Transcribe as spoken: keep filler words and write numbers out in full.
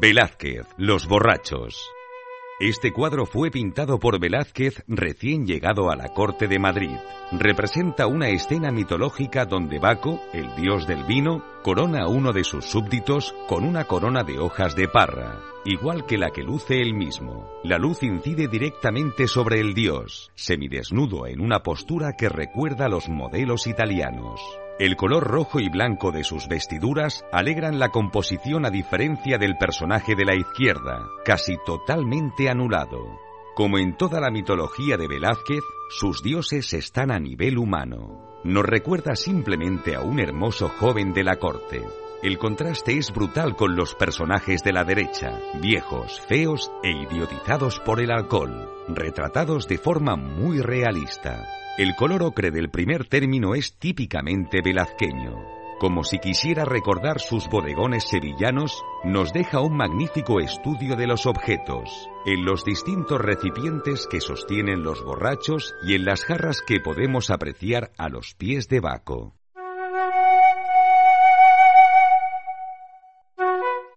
Velázquez, Los borrachos. Este cuadro fue pintado por Velázquez recién llegado a la corte de Madrid. Representa una escena mitológica donde Baco, el dios del vino, corona a uno de sus súbditos con una corona de hojas de parra, igual que la que luce él mismo. La luz incide directamente sobre el dios, semidesnudo en una postura que recuerda a los modelos italianos. El color rojo y blanco de sus vestiduras alegran la composición a diferencia del personaje de la izquierda, casi totalmente anulado. Como en toda la mitología de Velázquez, sus dioses están a nivel humano. Nos recuerda simplemente a un hermoso joven de la corte. El contraste es brutal con los personajes de la derecha, viejos, feos e idiotizados por el alcohol, retratados de forma muy realista. El color ocre del primer término es típicamente velazqueño. Como si quisiera recordar sus bodegones sevillanos, nos deja un magnífico estudio de los objetos, en los distintos recipientes que sostienen los borrachos y en las jarras que podemos apreciar a los pies de Baco.